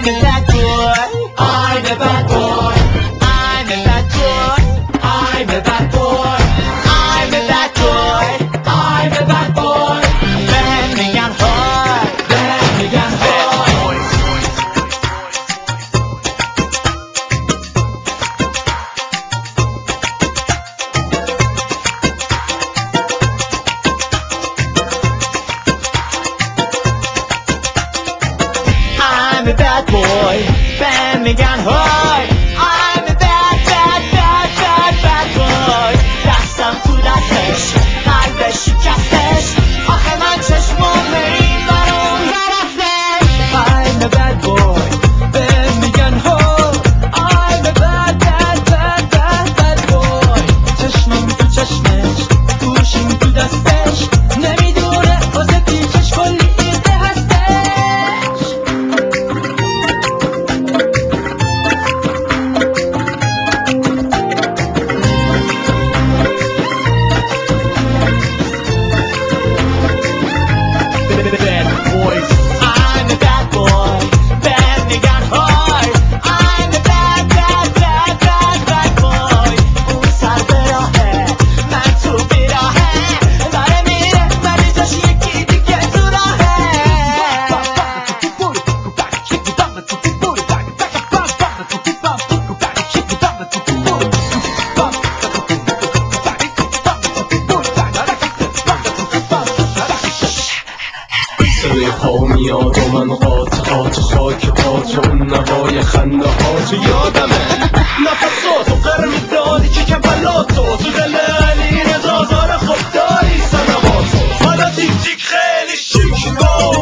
I'm a bad boy. I'm a bad boy. I'm a bad boy. I'm a bad boy. I'm a bad boy. I'm a bad boy. بهم میگن های. بهم میگن های. I'm a bad boy. بهم میگن های. I'm a bad bad bad bad bad boy. دستم تو دستش قلبش شکستش آخه من چشمام این ور اون طرفش. I'm a bad boy. بهم میگن های. I'm a bad bad bad bad bad boy. چشمم تو چشمش گوشیم تو دستش نمیدونه واسه پیچش کلی ایده هستش. Bad boys. I'm a bad boy. بهم میگن های. I'm a bad bad bad bad bad boy. اون سر به راهه من تو بیراهه داره میره ولی جاش یکی دیگه تو راهه. صدای پا میاد و من قاطعات خاک پات و اون نوای خنده هات یادمه نفسات و قرم دادی که کبلاتو تو دل علی رضا زار خود داری سنواتو حالا تیک تیک خیلی شیک باش